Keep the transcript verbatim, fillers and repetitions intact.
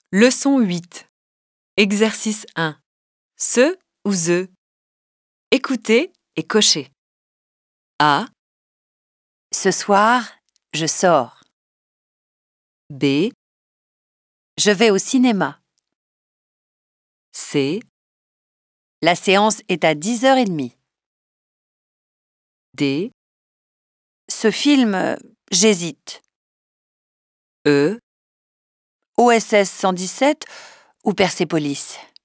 Leçon huit. Exercice un. Ce ou the. Écoutez et cochez. A, Ce soir, je sors. B, Je vais au cinéma. C, La séance est à dix heures trente. D, Ce film, euh, j'hésite. E, O S S cent dix-sept ou Persépolis?